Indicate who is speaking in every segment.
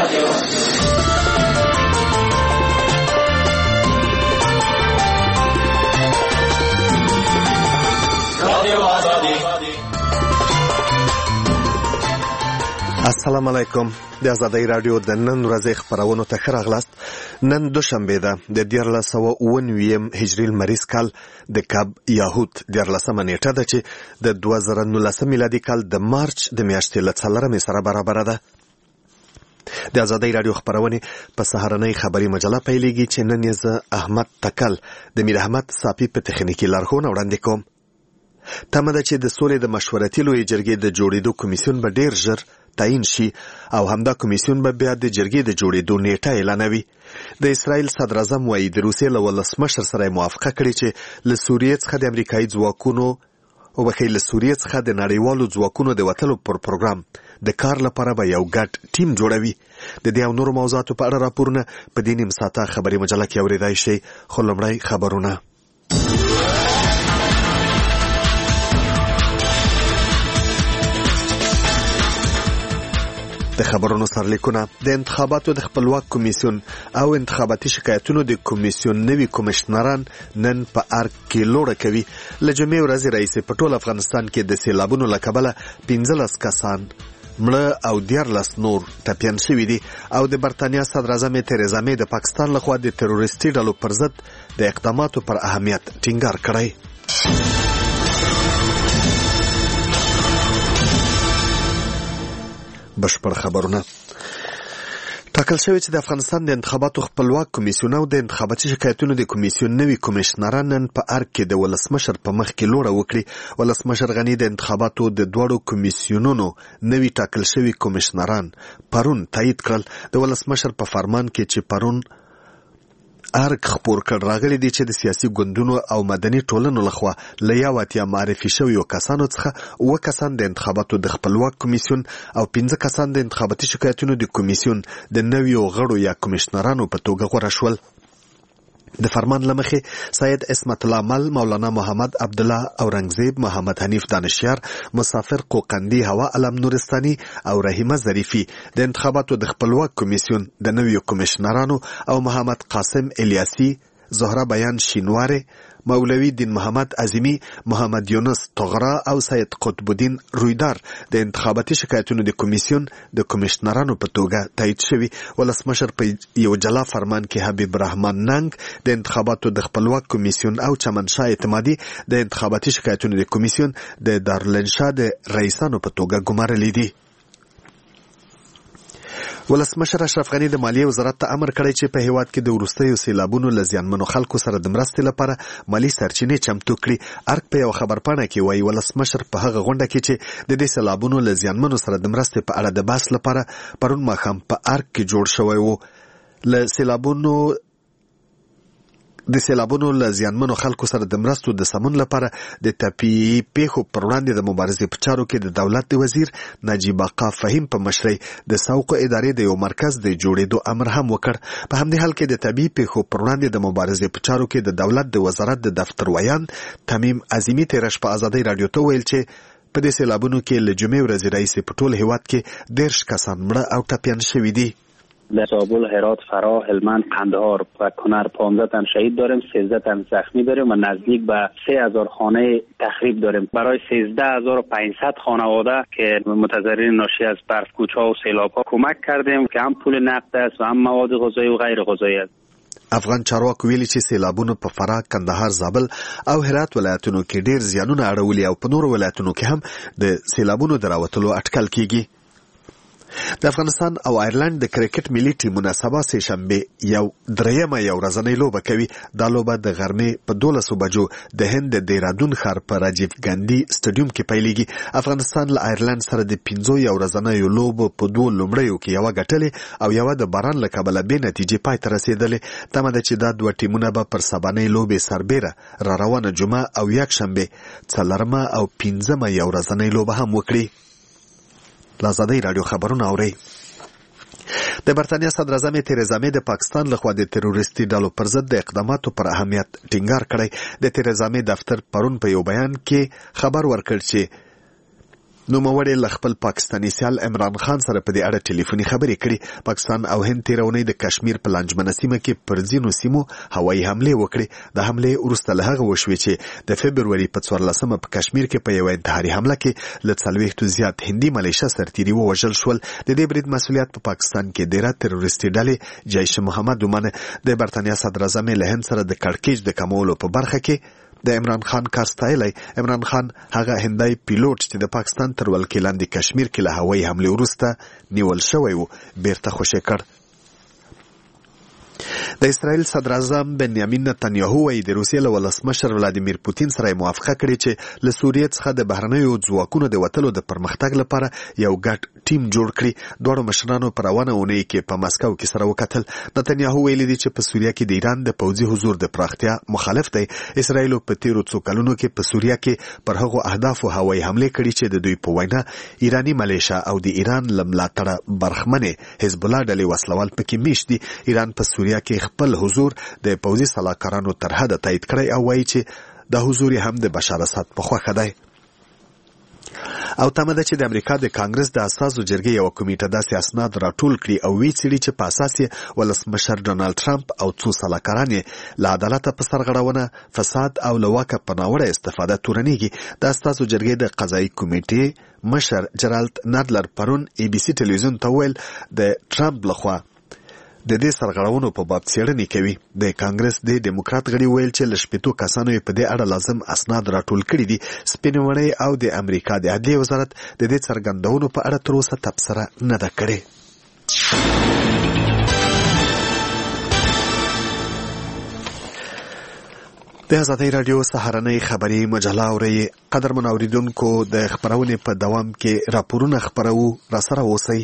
Speaker 1: السلام علیکم. د آزادۍ رادیو د نن ورځې خبرونو ته ښه راغلاست. نن دوشنبه ده د 1499 هجري لمریز کال د کب یاهود 14 نیټه ده چې د 2019 میلادي کال د مارچ د میاشتې له 4 سره برابر ده. د آزادۍ رادیو خبرونه په سهارنۍ خبري مجله پیلېږي چې نن یې زه احمد تکل د میر احمد صافي په تخنیکی لارښوونه وړاندې کوم. تمه ده چې د سولې د مشورتي لویې جرګې د جوړېدو کمیسیون به ډیر ژر تعیین شي او همدا کمیسیون به بیا د جرګې د جوړېدو نیټه اعلانوي. د اسرائیل صدر اعظم وايي د روسیې له ولسمشر سره موافقه کړې چې له سوریې څخه د امریکایي ځواکونو له سوریې څخه د نړیوالو ځواکونو د وتلو پر پروګرام د کار لپاره به یو ګډ ټیم جوړوي. د دې او نورو موضوعاتو په اړه راپورونه په دې نیم ساعته خبري مجله کې اورېدای شئ. خو لومړی خبرونه. د خبرونو سرلیکونه. د انتخاباتو د خپلواک کمیسیون او انتخاباتي شکایتونو د کمیسیون نوي کمشنران نن په ارګ کې لوړه کوي. له جمعې ورځې راهیسې په ټول افغانستان کې د سیلابونو له کبله 15 کسان مړه او 14 نور ټپیان شوي دي او د برتانیا صدر اعظم تریزا مې د پاکستان لخوا د تروریستي ډلو پر ضد د اقداماتو پر اهمیت ټینګار کړی. بشپړ خبرونه. ټاکل شوی چې د افغانستان د انتخاباتو خپلواک کمیسیون او د انتخاباتي شکایتونو د کمیسیون نوي کمشنران نن په ارګ کې د ولسمشر په مخ کې لوړه وکړي. ولسمشر غني د انتخاباتو د دوړو کمیسیونونو نوي ټاکل شوی کمشنران پرون تایید کړل. د ولسمشر په فرمان کې چې پرون ارګ خپور کړ راغلي دي چې د سیاسي ګوندونو او مدني ټولنو لخوا له 80 معرفي شویو کسانو څخه 9 کسان د انتخاباتو د خپلواک کمیسیون او 15 کسان د انتخاباتي شکایتونو د کمیسیون د نویو غړو یا کمشنرانو په توګه غوره شول. د فرمان لمخې سید اسمت الله مل، مولانا محمد عبدالله اورنګزیب، محمد حنیف دانشیار، مسافر قوقندی، هوا علم نورستاني او رحیمه ظریفي د انتخاباتو د خپلواک کمیسیون د نویو کمشنرانو او محمد قاسم الیاسی، زهره بیان شینواره، مولوی دین محمد عظیمی، محمد یونس طغرا او سید قطب الدین رویدار د انتخاباتي شکایتونو د کمیسیون د کمشنرانو په توګه تایید شوي. ولسمشر په یو جلا فرمان کې حبیب رحمان ننګ د انتخاباتو د خپلواک کمیسیون او چمنشاه اعتمادي د انتخاباتي شکایتونو د کمیسیون د دارالانشا د رئیسانو په توګه ګمارلي دي. ولسمشر اشرف غني د مالیې وزارت ته امر کړی چې په هیواد کې د وروستیو سیلابونو له زیانمنو خلکو سره د مرستې لپاره مالی سرچینې چمتو کړي. ارګ په یو خبرپاڼه کې وایي ولسمشر په هغه غونډه کې چې د دې سیلابونو له زیانمنو سره د مرستې په اړه د بحث لپاره پرون ماښام په ارګ کې جوړ شوی و. د سیلابونو له زیانمنو خلکو سره د مرستو د سمون لپاره د طبیعي پیښو پر وړاندې د مبارزې په چارو کې د دولت د وزیر نجیب آقا فهیم په مشرۍ د سوق ادارې د یو مرکز د جوړېدو امر هم وکړ. په همدې حال کې د طبیعي پیښو پر وړاندې د مبارزې په چارو کې د دولت د وزارت د دفتر ویان تمیم عظیمی تیرش په آزادۍ رادیو ته ویل چې په دې سیلابونو کې له جمعې ورځې راهیسې په ټول هیواد کې 13 کسان مړه او ټپیان شوي دي.
Speaker 2: در زابل، هرات، فراه، هلمند، قندهار و کنر 15 تن شهید داریم، 13 تن زخمی داریم و نزدیک به 3000 خانه تخریب داریم. برای 13500 خانواده که متضررین ناشی از برفکوچ‌ها و سیلاب‌ها کمک کردیم که هم پول نقد است و هم مواد غذایی و غیر غذایی است.
Speaker 1: افغان چارواکو ویلي چې سیلابونو په فراه، کندهار، زابل او هرات ولایتونو کې ډیر زیانونه اړولي او په نورو ولایتونو کې هم د سیلابونو دراوتلو اټکل کیږي. د افغانستان او آیرلند د کرکټ ملي ټیمونه سبا سه شنبه یو ورځنۍ لوبه کوي. دا لوبه د غرمې په 12 بجو د هند د دیرادون ښار په راجیو ګاندي سټیډیوم کې پیلېږي. افغانستان له آیرلند سره د 15 ورځنیو لوبو په 2 لومړیو کې یو ګټلې او یو د باران له کبله به نتیجې پای ته رسیدلې. تمه ده چې دا دوه ټیمونه به پر سبانۍ لوبې سربېره را روانه جمعه او یک شنبه 4 او 15 یو ورځنۍ لوبه هم وکړي. آزادۍ رادیو خبرونه اورئ. د برتانیا صدر اعظم تریزا مې د پاکستان لخوا د تروریستي ډلو پر ضد د اقداماتو پر اهمیت ټینګار کړی. د تریزا مې دفتر پرون په یو بیان کې خبر ورکړ چې نوموړی له خپل پاکستاني سیال عمران خان سره په دې اړه ټلیفوني خبرې کړي. پاکستان او هند تېره اونۍ د کشمیر په لانجمنه سیمه کې پر ځینو سیمو هوایي حملې وکړې. د حملې وروسته له هغه وشوې چې د فبروري په 14مه په کشمیر کې په یوه انتحاري حمله کې له 40 زیات هندي ملیشه سرتیري ووژل شول. د دې برید مسؤلیت په پاکستان کې ډېره تروریستي ډلې جیش محمد ومنه. د برتانیا صدراعظم له هند سره د کړکېچ د کمولو په برخه کې د عمران خان کار ستایلی. عمران خان هغه هندی پیلوټ چې د پاکستان تر ولکې لاندې کشمیر کې له هوایي حملې وروسته نیول شوی و بیرته خوشی کړ. د اسرائیل صدراعظم بنیامین نتنیاهو وایي د روسیې له ولسمشر ولادیمیر پوتین سره موافقه کړې چې له سوریې څخه د بهرنیو ځواکونو د وتلو د پرمختګ لپاره یو ګډ ټیم جوړ کړي. دواړو مشرانو په روانه اونۍ کې په مسکو کې سره وکتل. نتنیاهو ویلي دي چې په سوریه کې د ایران د پوځي حضور د پراختیا مخالف دی. اسرائیل په تیرو څو کلونو کې په سوریه کې پر هغو اهدافو هوایي حملې کړي چې د دوی په وینا ایرانی ملیشه او د ایران له ملاتړه برخمنې حزب الله ډلې وسلوال پکې میشت دي. ایران په سوریه کې خپل حضور د پوځي سلاکارانو تر حده تایید کړی او وایي چې د حضور هم د بشار اسد په خوښه دی. او تمه ده چې د امریکا د کانګرس د اساسو جرګې یو کمیټه داسې اسناد راټول کړي او وی څېړي چې په اساس یې ولسمشر ډونالد ټرمپ او څو سلاکاران یې له عدالته په سرغړونه، فساد او له واکه په ناوړه استفاده تورنېږي. د اساسو جرګې د قضایي کمیټې مشر جرالد نادلر پرون ای بي سي ټلویزیون ته ویل د ټرمپ لخوا د دې سرغړونو په باب څېړنې کوي. د کانګرس د ډیموکرات غړي ویل چې له 80 کسانو یې په دې اړه لازم اسناد راټول کړي دي. سپین وړی او د امریکا د عدلیې وزارت د دې څرګندونو په اړه تر اوسه تبصره نه ده کړې. د ازادۍ راډیو سهارنۍ خبري مجله اورئ. قدرمن اوریدونکو د خبرونې په دوام کې راپورونه خپرو، راسره اوسئ.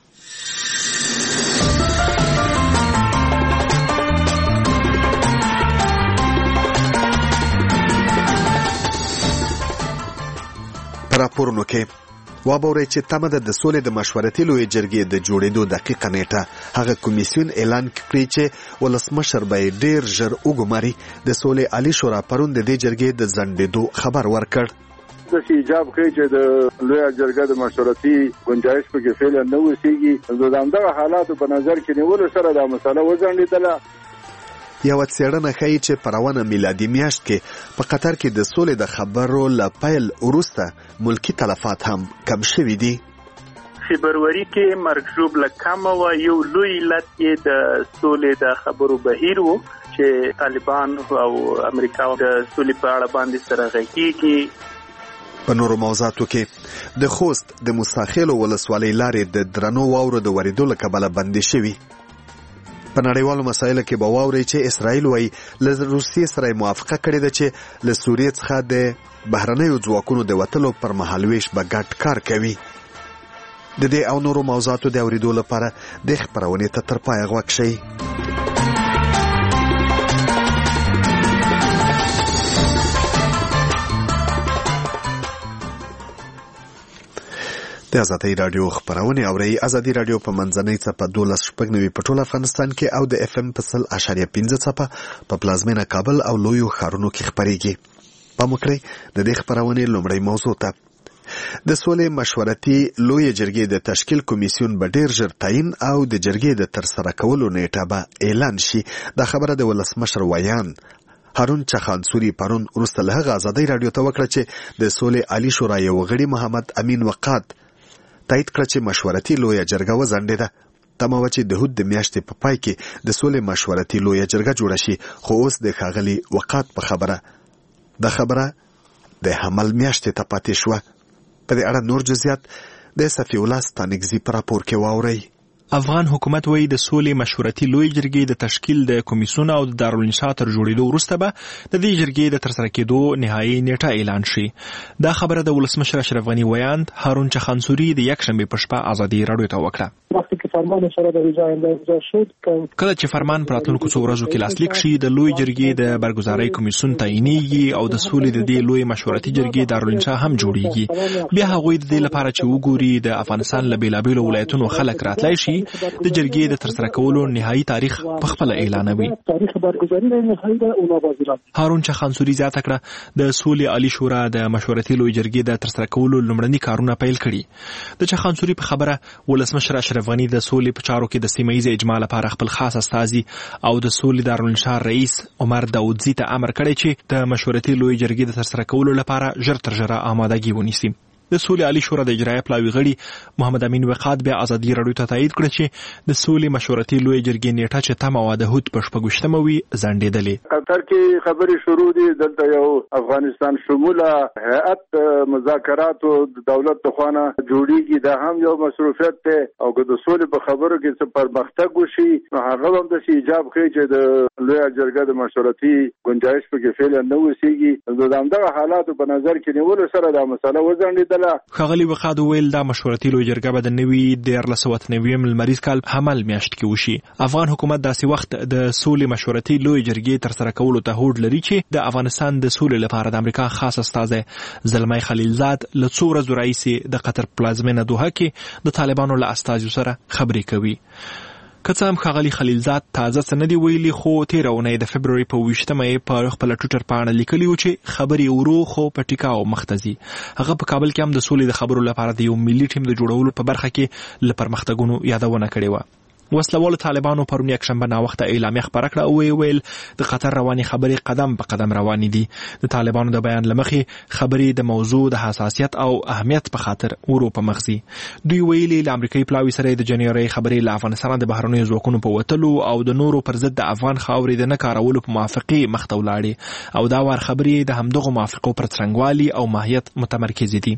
Speaker 1: راپورونو کې وابورئ چې تمه ده د سولې د مشورتي لویې جرګې د جوړېدو دقیقه نیټه. هغه کمیسیون اعلان کړی چې ولسمشر به یې ډېر ژر وګماري. د سولې عالي شورا پرون د دې جرګې د ځنډېدو خبر ورکړ.
Speaker 3: داسې ایجاب کوي چې د لویه جرګه د مشورتي گنجایش پکې فعلا نه اوسېږي. د همدغه حالاتو په نظر کې نیولو سره دا مسله وځنډېدله.
Speaker 1: یو څېړنه ښیي چې په روانه میلادي میاشت کې په قطر کې د سولې د خبرو له پیل وروسته ملکي تلفات هم کم شوي دي.
Speaker 4: فبروري کې مرګ ژوبله کمه وه. یو لوی علت یې د سولې د خبرو بهیر و چې طالبان او امریکا د سولې په اړه باندې سره غږیږي.
Speaker 1: په نورو موضوعاتو کې د خوست د موساخېلو ولسوالۍ لارې د درنو واورو د ورېدو له کبله بندې شوي. په نړیوالو مسایلو کې به واورئ چې اسرائیل وایي له روسیې سره موافقه کړې ده چې له سوریې څخه د بهرنیو ځواکونو د وتلو پر مهال ویش به ګډ کار کوي. د دې او نورو موضوعاتو د اورېدو لپاره د خبرونې ته تر پایه غوږ شئ. د ازادۍ راډیو خبرونه اورئ. ازادۍ راډیو په منځنۍ څپه 12.9 په ټول افغانستان کې او د اف ام په 100.5 څپه په پلازمینه کابل او لویو ښارونو کې خبرېږي. پام وکړئ د دې خبرونې لومړی موضوع ته. د سولې مشورتي لویې جرګې د تشکیل کمیسیون به ډېر ژر تعیین او د جرګې د ترسره کولو نیټه به اعلان شي. دا خبره د ولسمشر ویان هارون چخانسوري پرون وروسته له هغه ازادۍ راډیو ته وکړه چې د سولې عالي شورا یو غړي محمد امین وقاد تایید کړه چې مشورتي لویه جرګه وځنډېده. تمه وه چې د هود د میاشتې په پای کې د سولې مشورتي لویه جرګه جوړه شي، خو اوس د ښاغلي وقاد په خبره د خبره د حمل میاشتې ته پاتې شوه. په دې اړه نور جزئیات د صفي الله ستانکزي په راپور کې واورئ.
Speaker 5: افغان حکومت وایي د سولې مشورتي لوی جرګې د تشکیل د کمیسیون او د دارالانشا تر جوړېدو وروسته به د دې جرګې د ترسره کېدو نهایي نیټه اعلان شي. دا خبره د ولسمشر اشرف غني ویاند هارون چخانسوري د یکشنبې په شپه ازادي راډیو ته وکړه.
Speaker 6: وقتی که فرمان سره د ویزا امضا شد.
Speaker 5: کله چې فرمان په راتلونکو څو ورځو کې لاسلیک شي د لوی جرګې د برګزارۍ کمیسیون تعینېږي او د سولې د دې لوی مشورتي جرګې دارالانشا هم جوړیږي. بیا هغوی د دې لپاره چې وګوري د افغانستان له بیلابیلو ولایتونو خلک راتلای شي د جرګې د ترسره کولو نهایي تاریخ په خپل اعلانوي. هارون چخانسوري زیاته کړه د سولې عالی شورا د مشورتي لوی جرګې د ترسره کولو لومړني کارونه پیل کړي. د چخانسوري په خبره ولسمشر اشرف غني د سولې په چارو کې د سیمه ییز اجماع لپاره خپل خاص استازي او د سولې دارالانشا رئیس عمر داودزي ته امر کړی چې د مشورتي لوی جرګې د ترسره کولو لپاره ژر تر ژره آمادګي ونیسي. د سولې عالی شورا د اجرایه پلاوي غړي محمد امین وقاد بیا ازادي راډیو ته تایید کړ چې د سولې مشورتي لوی جرګې نیټه چې تمه وه د هود په 26 وي ځنډېدلې.
Speaker 3: قطر کې خبرې شروع دي. دلته یو افغانستان شموله هیئت مذاکراتو د دولت لخوا جوړیږي. دا هم یو مصروفیت دی او که د سولې په خبرو کې څه پرمختګ وشي نو هغه هم د ایجاب کوي چې د لوی جرګه د مشورتي گنجائش په کې فعلا نه وسیږي. د همدغه حالاتو په نظر کې نیولو سره دا مسله وځنډېدله.
Speaker 5: ښاغلي وقاد وویل دا مشورتي لوی جرګه به د نوي 1999 لمریز کال حمل میاشت کې وشي. افغان حکومت داسې وخت د سولې مشورتي لوی جرګې ترسره کولو ته هوډ لري چې د افغانستان د سولې لپاره د امریکا خاص استازی زلمی خلیلزاد له څو ورځو راهیسې د قطر پلازمینه دوحه کې د طالبانو له استازو سره خبرې کوي. که څه هم ښاغلي خلیلزاد تازه څه نه دي ویلي خو تېره اونۍ د فبروري په 20 په خپله ټویټر پاڼه لیکلي و چې خبرې ورو خو په ټیکاو مخته ځي. هغه په کابل کې هم د سولې د خبرو لپاره د یو ملي ټیم د جوړولو په برخه کې له پرمختګونو یادونه کړې وه. وسلوالو طالبانو پرون یکشنبه ناوخته اعلامیه خپره کړه او ویل د قطر رواني خبرې قدم په قدم روانې دي. د طالبانو د بیان له مخې خبرې د موضوع د حساسیت او اهمیت په خاطر ورو په مخ ځي. دوی ویلي له امریکایي پلاوي سره د جنوري خبرې له افغانستان د بهرنیو ځواکونو په وتلو او د نورو پر ضد د افغان خاورې د نه کارولو په موافقې مخته ولاړې او دا وار خبرې د همدغو موافقو پر څرنګوالي او ماهیت متمرکز دي.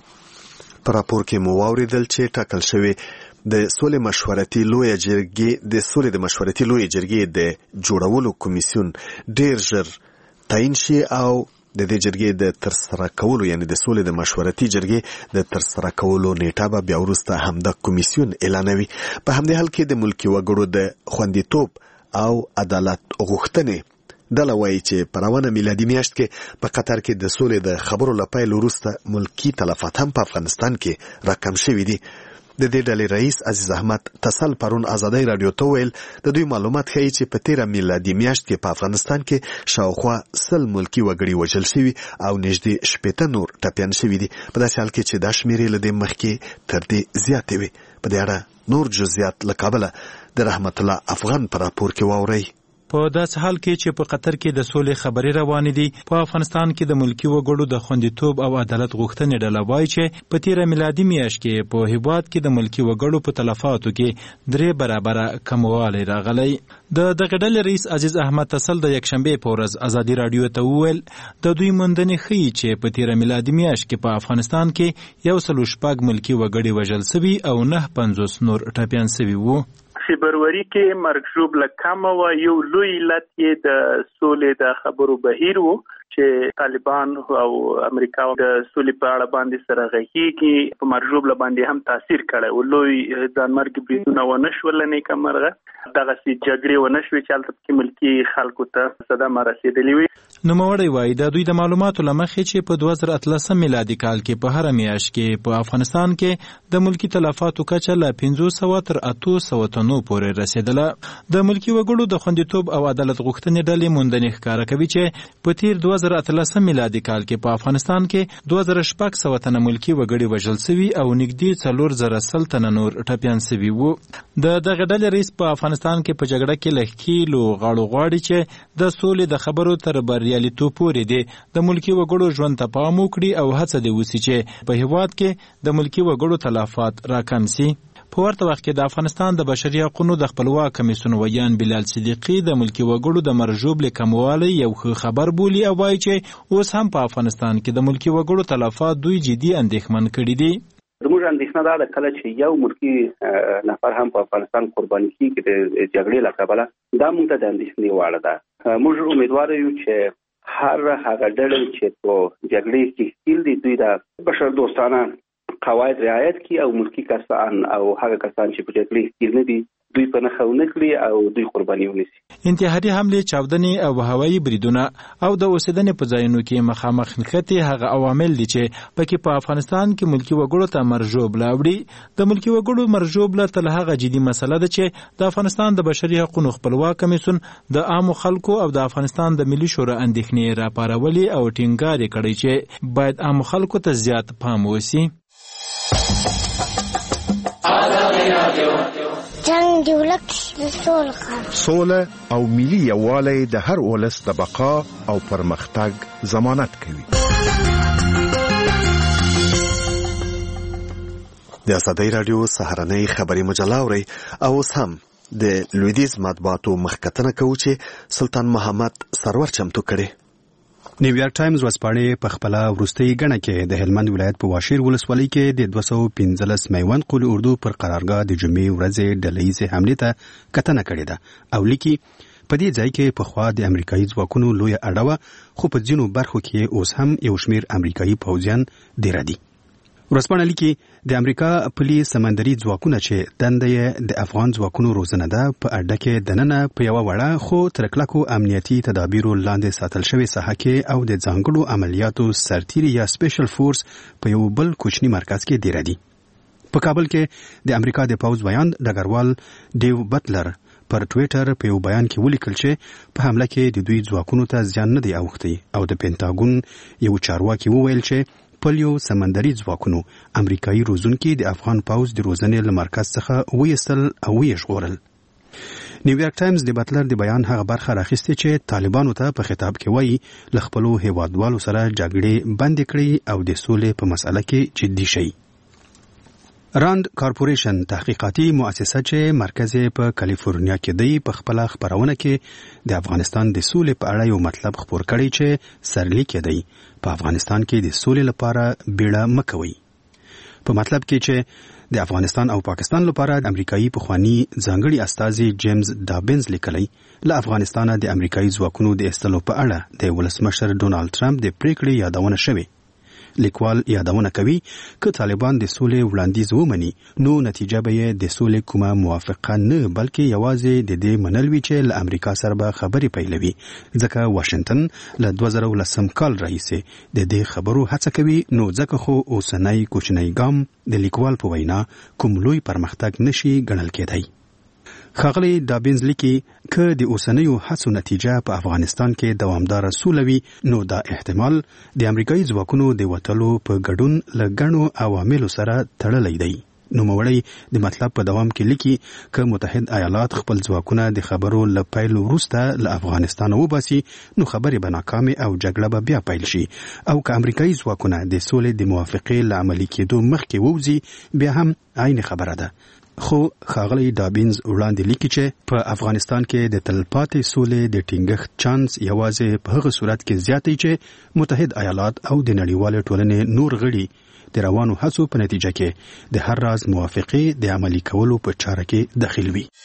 Speaker 1: په راپور کې مو واوریدل چې ټاکل شوی د سولې مشورتي لوی جرګې د سولې د مشورتي لوی جرګې د جوړولو کمیسیون ډیر ژر تعین شي او د دې جرګې د ترسره کولو یعنی د سولې د مشورتي جرګې د ترسره کولو نیټه به بیا وروسته همدا کمیسیون اعلانوي. په همدې حال کې د ملکي وګړو د خوندیتوب او عدالت غوښتنې دله وایي چې په روانه میلادي میاشت کې په قطر کې د سولې د خبرو له پیل وروسته ملکي تلفات هم په افغانستان کې راکم شوي دي. د دې ډلې رئیس عزیز احمد تسل پرون ازادي راډیو ته ویل د دوی معلومات ښیي چې په 13 میلادي میاشت کې په افغانستان کې شاوخوا 100 ملکي وګړي وژل شوي او نږدې 80 نور ټپیان شوي دي. په داسې حال کې چې دا شمیرې له دې مخکې تر دې زیاتې وي. په دې اړه نور جزئیات له کابله د رحمت الله افغان په راپور کې واورئ.
Speaker 7: په داسې حال کې چې په قطر کې د سولې خبرې روانې دي په افغانستان کې د ملکي وګړو د خوندیتوب او عدالت غوښتنې ډله وایي چې په 13 میلادي میاشت کې په هیواد کې د ملکي وګړو په تلفاتو کې 3 برابره کموالی راغلی. د دغه ډلې رئیس عزیز احمد تسل د یکشنبې په ورځ ازادي راډیو ته وویل د دوی موندنې ښیي چې په 13 میلادي میاشت کې په افغانستان کې 106 ملکي وګړي وژل شوي او 950 نور ټپیان شوي وو.
Speaker 4: فبروري کې مرګ له کمه و یو لوی علت یې د سولې د خبرو بهیر و چې طالبان او امریکا د سولې په اړه باندې سره غږیږي په مرجوب له باندې هم تاثیر کړی او لوی ځانمرګي بریدونه ونه شول نه کمرغه دغه سي جګړې ونه شوې چې هلته کې ملکي خلکو ته صدمه رسېدلې وي.
Speaker 7: نوموړی وایي د دوی د معلوماتو له مخې چې په 2013 میلادي کال کې په هر میاشت کې په افغانستان کې د ملکي تلفاتو کچه له 500 تر 800 تنو پورې رسیدله. د ملکي وګړو د خوندیتوب او عدالت غوښتنې ډلې موندنې ښکاره کوي چې په تیر 2013 میلادي کال کې په افغانستان کې 2600 تنه ملکي وګړي وژل شوي او نږدې 4000 تنه نور ټپیان شوي وو. د دغه ډلې رئیس په افغانستان کې په جګړه کې له ښکیلو غاړو غواړي چې د سولې د خبرو تر بریالیتوب پورې دی د ملکي وګړو ژوند ته پام وکړي او هڅه دې وشي چې په هیواد کې د ملکي وګړو تلفات راکم شي. په ورته وخت کې د افغانستان د بشري حقوقو د خپلواک کمیسیون ویان بلال صدیقي د ملکي وګړو د مرجوب کموالی یو ښه خبر بولي او وایي چې اوس هم په افغانستان کې د ملکي وګړو تلفات دوی جدي اندېښمن کړي دي.
Speaker 2: زموږ اندېښنه دا ده کله چې یو ملکي نفر هم په افغانستان قرباني کیږي د جګړې له کبله دا موږ ته د اندېښنې وړ ده. موږ امیدوار یو چې هر هغه ډلې چې په جګړې کې ښکیل دي دوی د بشر دوستانه قواعد رعایت کړي او ملکی کسان او هغه کسان چې په جګړه کې نه دي دوی په نښه ونه کړي او دوی قرباني ونیسي.
Speaker 7: انتحاري حملې، چاودنې او هوایي بریدونه او د اوسېدنې په ځایونو کې مخامخ نښتې هغه عوامل دي چې پکې په افغانستان کې ملکی وګړو ته مرجوب لاوړي. د ملکی وګړو مرجوب له تل هغه جدي مسله ده چې د افغانستان د بشري حقوقو خپلواک کمیسیون د عامو خلکو او د افغانستان د ملي شورا اندېښنې راپارولې او ټینګار کړی چې باید عامو خلکو ته زیات پام وشي.
Speaker 8: جنگ دی ولک د
Speaker 9: سوله او ملي یووالی د هر ولس د بقا او پرمختګ ضمانت کوي.
Speaker 1: د ازادۍ راډیو سهارنۍ خبري مجله اورئ او اوس هم د لویدیځ مطبوعاتو مخکتنه کوو چې سلطان محمد سرور چمتو کړي.
Speaker 10: نیویارک ټایمز ورځپاڼې په خپل وروستۍ غڼه کې د هلمند ولایت په واشیر ولسوالۍ کې د 215 میوند قول اردو پر قرارګاه د جمعې ورځې ډلهیزې حملې ته کتنه کړې ده او لیکي په دې ځای کې پخوا د امریکایي ځواکونو لویه اډه وه خو په ځینو برخو کې اوس هم یو شمېر امریکایي پوځیان ډېره دي. ورځپاڼه لیکي د امریکا پلي سمندري ځواکونه چې دنده یې د افغان ځواکونو روزنه ده په اډه کې دننه په یوه وړه خو تر کلکو امنیتي تدابیرو لاندې ساتل شوې ساحه کې او د ځانګړو عملیاتو سرتیري یا سپیشل فورس په یو بل کوچني مرکز کې ډېره دي. په کابل کې د امریکا د پوځ بیان ډګروال ډیو بټلر پر ټویټر په یو بیان کې ولیکل چې په حمله کې د دوی ځواکونو ته زیان نه دی اوښتی او د پینټاګون یو چارواکي وویل چې پلیو سمندري ځواکونو امریکایي روزونکي د افغان پوځ د روزنې له مرکز څخه ویستل او ویژغورل. نیویارک ټایمز د بټلر د بیان هغه برخه راخیستې چې طالبانو ته په خطاب کې وایي له خپلو هیوادوالو سره جګړې بندې کړي او د سولې په مسأله کې جدي شي. راند کارپوریشن تحقیقاتي مؤسسه چې مرکز په کالیفورنیا کې دی په خپل خبرونه کې د افغانستان د سولې په اړه یو مطلب خبر کړی چې سرلیک دی په افغانستان کې د سولې لپاره بیړه مکوي. په مطلب کې چې د افغانستان او پاکستان لپاره د امریکایي پخوانی ځانګړي استازي جیمز ډابنز لیکلی له افغانستان د امریکایي ځواکونو د ایستلو په اړه د ولسمشر ډونالد ټرمپ د پریکړې یادونه شوې. لیکوال یادونه کوي که طالبان د سولې وړاندیز ومني نو نتیجه به یې د سولې کومه موافقه نه بلکې یوازې د دې منل وي چې له امریکا سره به خبرې پیلوي ځکه واشنگټن له 2010 کال راهیسې د دې خبرو هڅه کوي نو ځکه خو اوسنی کوچنی ګام د لیکوال په وینا کوم لوی پرمختګ نشي ګڼل کېدی. ښاغلی ډابنز لیکي که د اوسنیو هڅو نتیجه په افغانستان کې دوامداره سوله وي نو دا احتمال د امریکایي ځواکونو د وتلو په ګډون له ګڼو عواملو سره تړلی دی. نوموړی د مطلب په دوام کې لیکي که متحد ایالات خپل ځواکونه د خبرو له پیل وروسته له افغانستان وباسي نو خبرې به ناکامې او جګړه به بیا پیل شي او که امریکایي ځواکونه د سولې د موافقې له عملي کېدو مخکې ووځي بیا هم عین خبره ده. خو ښاغلی ډابنز وړاندې لیکي چې په افغانستان کې د تلپاتې سولې د ټینګښت چانس یوازې په هغه صورت کې زیات دی چې متحد ایالات او د نړیوالې ټولنې نور غړي د روانو هڅو په نتیجه کې د هر راز موافقې د عملي کولو په چاره کې دخیل وي.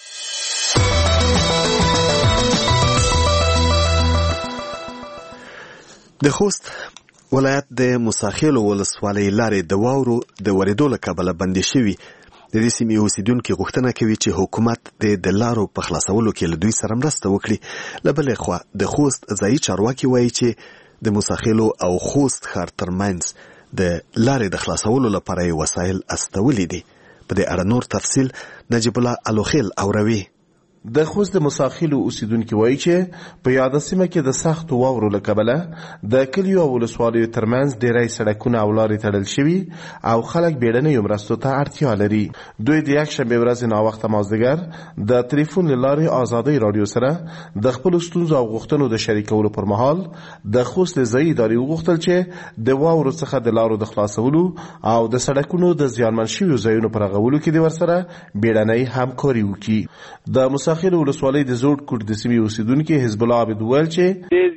Speaker 1: د خوست ولایت د موساخیلو ولسوالۍ لارې د واورو د ورېدو له کبله بندې شوي. د دې سیمې اوسیدونکي غوښتنه کوي چې حکومت د لارو په خلاصولو کې له دوی سره مرسته وکړي. له بلې خوا د خوست ځایي چارواکي وایي چې د موساخیلو او خوست ښار ترمنځ د لارې د خلاصولو لپاره یې وسایل استولي دي. په دې اړه نور تفصیل نجیب الله الوخیل اوروي.
Speaker 11: د خوست د موساخیلو اوسیدونکي وایي چې په یاده سیمه کې د سختو واورو له کبله د کلیو او ولسوالیو ترمنځ ډیری سړکونه او لارې تړل شوي او خلک بیړنیو مرستو ته اړتیا لري. دوی د یکشنبې ورځې ناوخته مازدیګر د تلیفون له لارې ازادۍ راډیو سره د خپلو ستونزو او غوښتنو د شریکولو پر مهال د خوست ځایي ادارې وغوښتل چې د واورو څخه د لارو د خلاصولو او د سړکونو د زیانمن شویو ځایونو په رغولو کې د ورسره بیړنۍ همکاري وکړي. د موساخیلو ولسوالۍ د زوړ کوټ د سیمې اوسیدونکي حزب الله عابد ویل چې
Speaker 12: د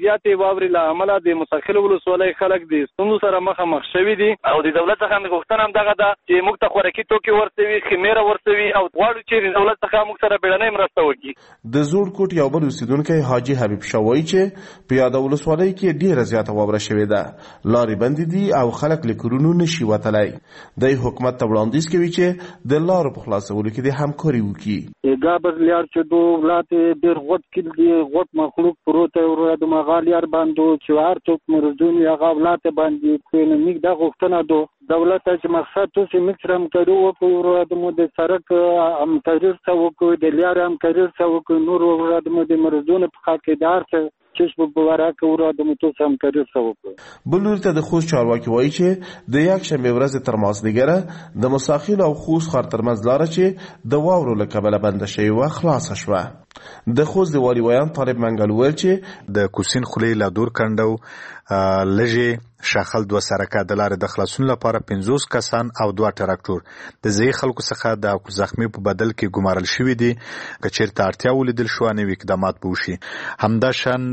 Speaker 12: زیاتې واورې له امله د مساخیل ولسوالۍ خلک د ستونزو سره مخامخ شوي دي او د دولت څخه مې غوښتنه هم دغه ده چې موږ ته خوراکي توکي ورسوي، خمیره ورسوي او غواړو چې د دولت څخه موږ سره بیړنۍ مرسته وکړي.
Speaker 11: د زوړ کوټ یو بل اوسیدونکی حاجي حبیب شاه وایي چې په یاده ولسوالۍ کې ډېره زیاته واوره شوې ده، لارې بندې دي او خلک له کورونو نشي وتلی. دی حکومت ته وړاندیز کوي چې د لارو په خلاصولو کې د همکاري وکړي.
Speaker 6: گابر لیار چې دو ولات ډېر غوټ کېل دي، غوټ مخلوق پروت او د مغالیار باندې چې هر څوک مردونی هغه ولات باندې کوي. موږ دا غوښتنه دو دولت چې مقصد تو چې موږ سره همکاري وکړو، د مو د سړک همکاري سره وکړو، د لار همکاري سره وکړو، نور د مو د مردونو په خاطر دار څه چشم بوارک او را د موټو سم کړی سو.
Speaker 11: بلور ته د خوست چارواکي وایي چې د یک شنبه ورځ تر مازدیګره د مساخیل او خوست ښار ترمنځ لاره چې د واورو له کبله بنده شوې وه خلاصه شوه. د خوست د والي ویان طالب منګل وویل چې
Speaker 13: د کوسین خولې لا دور کنډو لږې شاخل 2 سرکه د لارې د خلاصون لپاره 50 کسان او 2 ټراکټور د ځای خلکو څخه د زخمی په بدل کې ګمارل شوی دي. کچیرته اړتیا ولیدل شو نوې اقدامات به وشي. همدا شان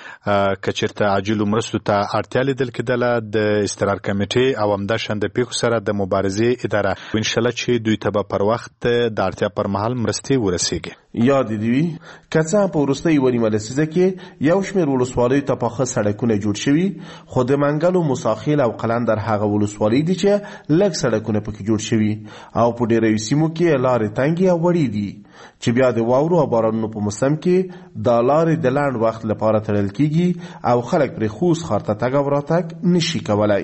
Speaker 13: کچیرته عاجل مرستو ته اړتیا لیدل کېدله د استقرار کمیټې او همدا شان د پیښو سره د مبارزې اداره ان شاء الله چې دوی ته پر وخت د اړتیا پر مهال مرستې ورسیږي.
Speaker 11: یاد دی که څه په وروستۍ ونیمه لسیزه کې یو شمېر ولسوالیو ته پاخه سړکونه جوړ شوي، خو د منګل و مساخیل او قلندر هغه ولسوالۍ دي چې لږ سړکونه پکې جوړ شوي او په ډېرو سیمو کې لارې تنګې او وړې دي چې بیا د واورو او بارانونو په موسم کې دا لارې د لنډ وخت لپاره تړل کیږي او خلک پرې خوست ښار ته تګ او راتګ نشي کولی.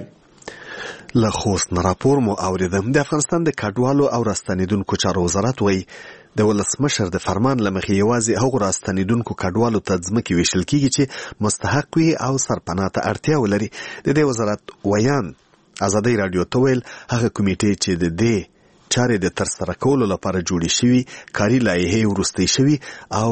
Speaker 1: له خوست نه راپور مو اوریدم. د افغانستان د کډوالو او راستنیدونکو چارو وزارت وایي د ولسمشر د فرمان له مخې یوازې هغو راستنیدونکو کډوالو ته ځمکې ویشل کیږي چې مستحق وي او سرپناه ته اړتیا ولري. د دې وزارت ویان ازادي رادیو ته ویل هغه کمیټې چې د دې چارې د ترسره کولو لپاره جوړې شوي کاري لایحې وروستۍ شوي او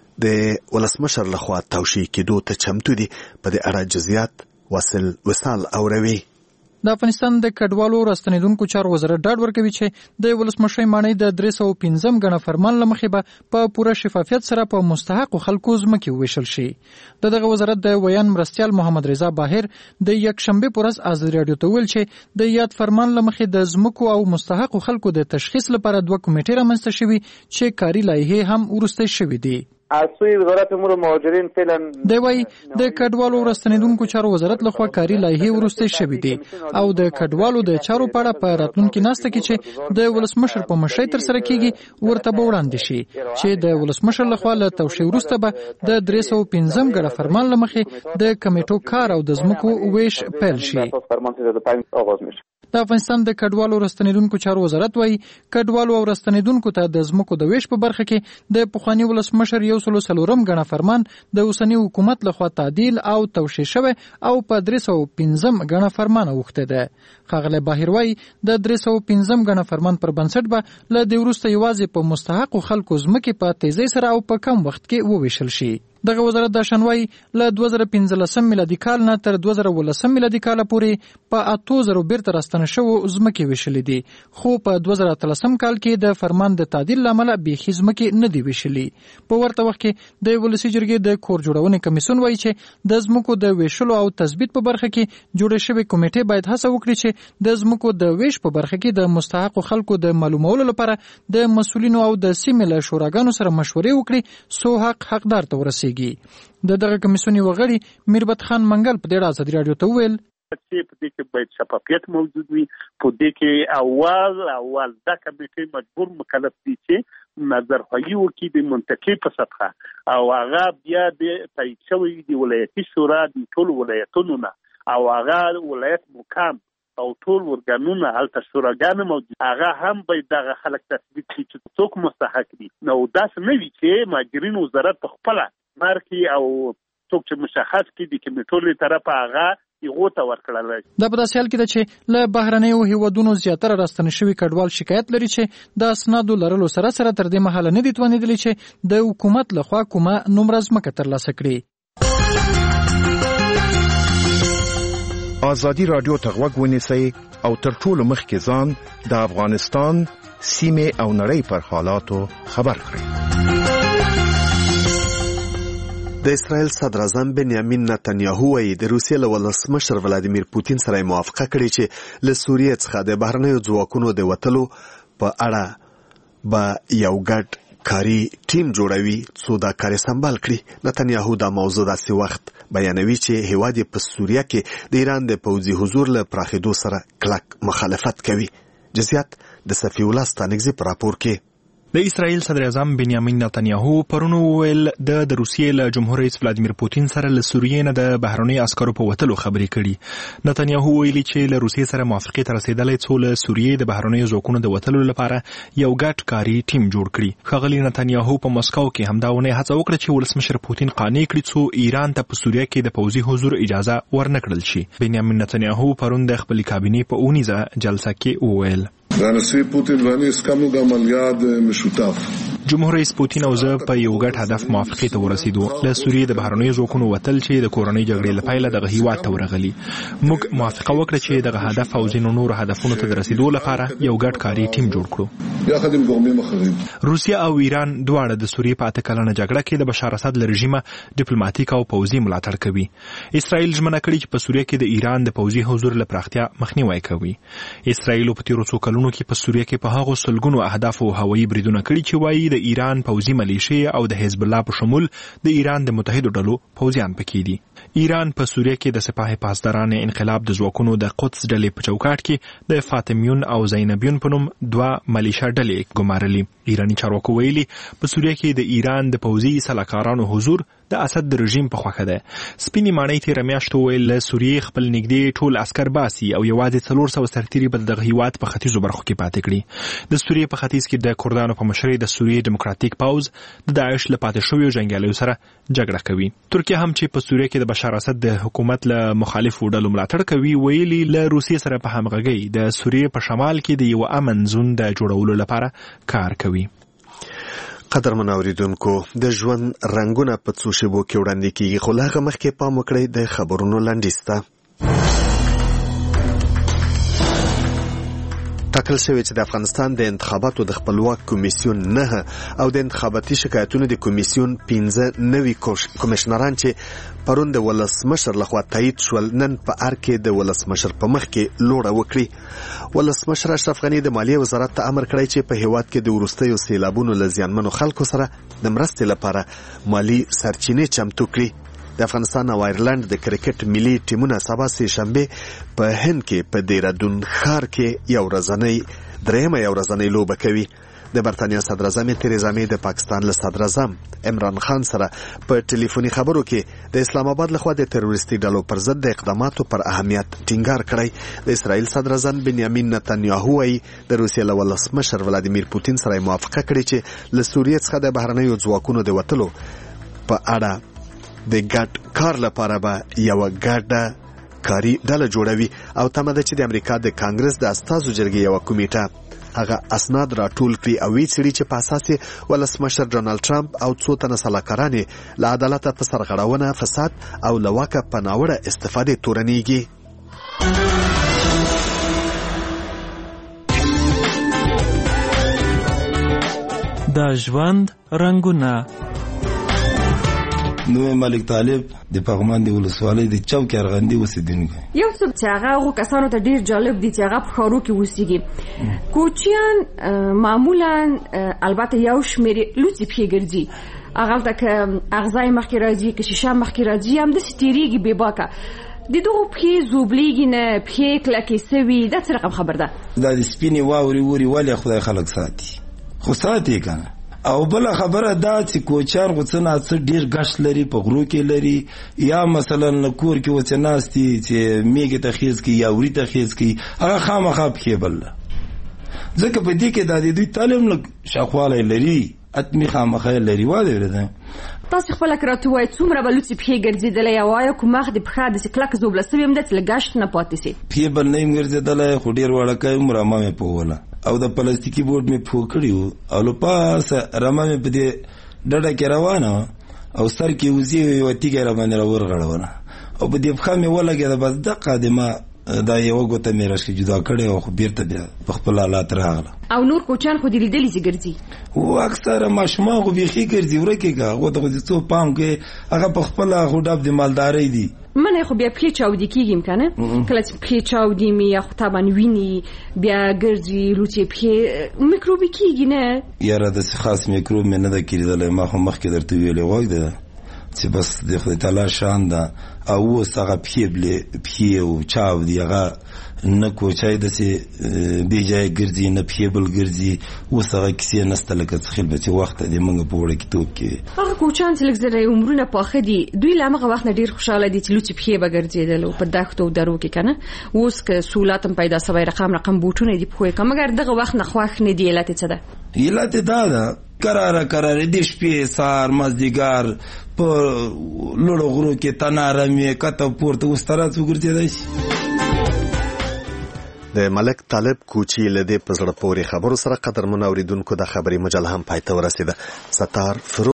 Speaker 1: د ولسمشر لخوا توشیح کېدو ته چمتو دي. په دې اړه جزئیات وصال اوروي.
Speaker 14: د افغانستان د کډوالو راستنیدونکو چارو وزارت ډاډ ورکوي چې د ولسمشر مانۍ د 315 غنه فرمان لمخې به په پوره شفافیت سره په مستحق خلکو ځمکې وویشل شي. دغه وزارت د ویان مرستیال محمد رضا باهر د یک شنبه پورز ازادي رادیو ته ویل چې د یاد فرمان لمخې د ځمکو او مستحق خلکو د تشخیص لپاره 2 کمیټې رامنځته شوي چې کاري لایحې هم ورسته شوي دي.
Speaker 15: از سوی وزارت امور مهاجرین فعلا
Speaker 14: دی وای د کډوالو راستنیدونکو چارو وزارت لخوا کاري لایحې ورسته شوي دي او د کډوالو د چارو په اړه په راتلونکي ناسته کې چې د ولسمشر په مشرۍ تر سره کیږي ورته به وړاندې شي چې د ولسمشر لخوا له توشیح وروسته به د 315 غړي فرمان لمخې د کمیټو کار او د ځمکو ویش پیل شي. د افغانستان د کډوالو راستنیدونکو چارو وزارت وایي کډوالو او راستنیدونکو ته د ځمکو د ویش په برخه کې د پخوانی ولسمشر 140 غنه فرمان د اوسنی حکومت لخوا تعدیل او توشیح شوی او په 315 غنه فرمان اوخته ده. خغله باهر وایي د 315 غنه فرمان پر بنسټ به له د وروسته یوازې په مستحق خلکو ځمکې په تیزی سره او په کم وخت کې وویشل شي. دغه وزارت د شنوي له 2015 میلادي کال نه تر 2019 میلادي کال پورې په 8000 بیرته راستنه شو ځمکې ویشلې دي، خو په 2013 کال کې د فرمان د تعدیل لامل به ځمکې نه دی ویشلې. په ورته وخت کې د ولسی جرګې د کور جوړونې کمیسیون وایي چې د ځمکو د ویشلو او تثبیت په برخه کې جوړه شوې کمیټه باید هڅه وکړي چې د ځمکو د ویش په برخه کې د مستحق خلکو د معلومولو لپاره د مسولینو او د سیمې له شوراګانو سره مشورې وکړي سو حقدار ته ورسیږي. دغه کمیسیون وغړي میربت خان منګل په ډېر ازادي رادیو ته ویل
Speaker 4: چې په دې کې باید شفافیت موجود وي. په دې کې اول دا کمیټې مجبور مکلف دي چې نظرخواهي وکړي د منطقې په سطحه او هغه بیا د تایید شوی د ولایتي شورا د ټول ولایتونو نه او هغه ولایت مقام او ټول ورګانونه هلته شوراګان موجود هغه هم باید دغه خلک تثبیت کړي چې څوک مستحق دي. نو داسې نه وي چې مهاجرین وزارت په خپله مارکي او څوک چې مشخص کړي د کمیټو له طرفه هغه یغو ته ورکړل.
Speaker 14: دا په داسې حال کې ده چې له بهرنیو هیوادونو زیاتره راستنه شوي کډوال شکایت لري چې د اسنادو لرلو سره تر دې مهاله نه دي توانېدلي چې د حکومت لخوا کومه نومره ځمکه ترلاسه کړي.
Speaker 9: ازادي رادیو ته غوږ ونیسئ او تر ټولو مخکې ځان د افغانستان سیمې او نړۍ پر حالاتو خبر کړئ.
Speaker 1: د اسرائیل صدر اعظم بنیامین نتنیاهو وايي د روسیې له ولسمشر ولادیمیر پوتین سره موافقه کړې چې له سوریې څخه د بهرنیو ځواکونو د وتلو په اړه به یو ګډ کاري ټیم جوړوي څو دا کار سمبال کړي. نتنیاهو دا موضوع داسې وخت بیانوي چې هیواد په سوریه کې د ایران د پوځي حضور له پراخېدو سره کلک مخالفت کوي. جزئیات د صفی الله ستانکزي په راپور کې.
Speaker 5: د اسرائیل صدر اعظم بنیامین نتنیاهو پرون وویل د روسیې له جمهور رئیس ولادیمیر پوتین سره له سوریې نه د بهرنیو عسکرو په وتلو خبرې کړي. نتنیاهو ویلي چې له روسیې سره موافقې ته رسیدلی څو له سوریې د بهرنیو ځواکونو د وتلو لپاره یو ګډ کاري ټیم جوړ کړي. ښاغلي نتنیاهو په مسکو کې همدا ونې هڅه وکړه چې ولسمشر پوتین قانع کړي څو ایران ته په سوریه کې د پوځي حضور اجازه ورنکړل شي. بنیامین نتنیاهو پرون د خپل کابینې په اونیزه جلسه کې وویل
Speaker 16: והנשיא פוטין ואני הסכמנו גם על יעד משותף.
Speaker 5: جمهور رئیس پوتین او زه په یو ګډ هدف موافقې ته ورسېدو. له سوریې د بهرنیو ځواکونو وتل چې د کورنۍ جګړې له پیله دغه هیواد ته ورغلي. موږ موافقه وکړه چې دغه هدف او ځینو نورو هدفونو ته د رسیدو لپاره یو ګډ کاري ټیم جوړ کړو.
Speaker 16: یحد עם גורמים אחרים.
Speaker 5: روسیا او ایران دواړه د سوریې په 8 کلنه جګړه کې د بشار اسد له رژیمه ډیپلوماټیک او پوځي ملاتړ کوي. اسرائیل ژمنه کړې چې په سوریه کې د ایران د پوځي حضور له پراختیا مخنیوي کوي. اسرائیل په تیرو څو کلونو کې په سوریه کې په هغو سلګونو اهداف او هوایي بریدونه کړي چې وایي د ایران پوځي ملیشې او د حزب الله په شمول د ایران د متحدو ډلو پوځیان پکې دي. ایران په سوریه کې د سپاه پاسداران انقلاب د ځواکونو د قدس ډلې په چوکاټ کې د فاطمیون او زینبیون په نوم 2 ملیشا ډلې ګمارلي. ایرانی چارواکو ویلي په سوریه کې د ایران د پوځي سلاکارانو حضور د اسد د رژیم په خوخه ده. سپینی ماڼۍ تیر میاشت ویل له سوریې خپل نږدې ټول عسكر باسي او یوازې 400 سرتیري به د هیواد په ختیځو برخو کې پاتې کړي. د سوریې په ختیځ کې د کردانو په مشرۍ د سوریې دیموکراتیک پوز د داعش له پاتې شویو جنګیالیو سره جګړه کوي. ترکیه هم چې په سوریه کې د بشار اسد د حکومت له مخالفو ډلو ملاتړ کوي ویلي له روسیې سره په همغږۍ د سوریې په شمال کې د یو امن زون د جوړولو لپاره کار کوي.
Speaker 1: قدرمن اوریدونکو د ژوند رنگونه په څو شیبو کې وړاندې کیږي خو لا هغه مخکې پام وکړئ د خبرونو لنډیز ته. ټاکل شوی چې د افغانستان د انتخاباتو د خپلواک کمیسیون 9 او د انتخاباتي شکایتونو د کمیسیون 15 نوي کمشنران چې پرون د ولسمشر لخوا تایید شول نن په ار کې د ولسمشر په مخ کې لوړه وکړي. ولسمشر اشرف غنی د مالیې وزارت ته امر کړی چې په هیواد کې د وروستیو سیلابونو له زیانمنو خلکو سره د مرستې لپاره مالی سرچینې چمتو کړي. د افغانستان او آیرلند د کرکټ ملي ټیمونه سبا سه شنبه په هند کې په دیرادون ښار کې یو ورځنۍ لوبه کوي. د برتانیا صدر اعظم تریزا مې د پاکستان له صدر اعظم عمران خان سره په ټلیفوني خبرو کې د اسلام آباد لخوا د تروریستي ډلو پر ضد د اقداماتو پر اهمیت ټینګار کړی. د اسرائیل صدر اعظم بنیامین نتنیاهو وايي د روسیې له ولسمشر ولادیمیر پوتین سره موافقه کړې چې له سوریې څخه د بهرنیو ځواکونو د وتلو په اړه د ګډ کار لپاره به یو ګډ کاري ډله جوړوي او تمه ده چې د امریکا د کانګرس د استازو جرګې یو کمیټه هغه اسناد راټول کړي او ویڅړي چې په اساس ولسمشر ډونالد ټرمپ او څو تنه سلاکاران له عدالت په سرغړونه فساد او لواکه په ناوړه استفاده تورنيږي.
Speaker 7: د ژوند رنگونه
Speaker 17: نو ملک طالب د پغمان دی ولسوالۍ د چوک ارغندې اوسیدونکی
Speaker 18: یو څه چې هغه کسانو ته ډیر جالب دي چې هغه په ښارو کې اوسېږي. کوچیان معمولا البته یو شمېر لوڅې پښې ګرځي هغه ته اغزای مخکې راځي که شیشه مخکې راځي هم داسې تېرېږي بې باکه د دغو پښې زوبلیږي نه پښې کلکې سوي دا څه رقم خبر ده.
Speaker 17: دا د سپینې واورې ورې ولې خدای خلک ساتي خو ساتي که نه. او بل خبره دا چې کوچار غوڅنه څه ډیر غش لري په غرو کې لري یا مثلا کور کې وڅناستي چې میګه تخیز کې یا وری تخیز کې هغه خامخا په بل ځکه په دې کې د دوی تعلیم له شاخواله لري اتمی خامخا لري واده ورته.
Speaker 18: تاسو خپل کراتو وای څومره بلوڅ په ګرځیدلې وای کومه د بخا د سکلک زوبلسوي هم د لګاشت نه پاتې سي
Speaker 17: په بل نه ګرځیدلې خو ډیر وړکای عمر ما په وله او د پلاستیکي بورډ می پوکړیو او لو پاس رمه می په دې ډډه کې روانه او سر کې وزي یو تیګه را باندې ورغړونه او په دې بخا می ولګه د بس دقه د ما دا یو ګوته مې راشي جدا کړې او خو بیرته بیا په خپل حالات راغله.
Speaker 18: او نور کوچان خو دې لیدلې چې ګرځي
Speaker 17: او اکثره ماشومان خو بیخي ګرځي ورکېږي هغو ته خو د څو پام کې هغه په خپله خو ډب د مالدارۍ دي.
Speaker 18: منه خو بیا پښې چاودي کېږي کنه کله چې پښې چاودي مې یا خو طبعا ویني بیا ګرځي لوڅې پښې میکروبي کېږي نه
Speaker 17: یاره داسې خاص میکروب مې نه ده کېدلی. ما خو مخکې درته ویلې غوږ ده چې بس د خدای تعالی شان ده. او اوس هغه پښې او چاودي هغه نه کوچای داسې بې ځایه ګرځي نه پښې بل ګرځي. اوس هغه کیسې نسته لکه څه خیل به چې وخت دی موږ په وړکتوب کې
Speaker 18: هغه کوچان چې لږ زره عمرونه پاخه دي دوی له همغه وخت نه ډېر خوشحاله دي چې لوڅې پښې به ګرځېدل په دښتو او درو کې که نه. اوس که سهولت هم پیدا سوی رقم بوټونه دي پښو یې که مګر دغه وخت نه خوښ نه دي. علت یې څه ده؟
Speaker 17: علت یې دا ده کراره د شپې سهار مازدیګر په لوړو غرو کې تنارمې کته پورته اوس ترات وګرځېدی شي.
Speaker 1: د ملک طالب کوچي له دې په زړه پورې خبرو سره قدرمنو اوریدونکو د خبري مجله هم پای ته ورسېده. ستار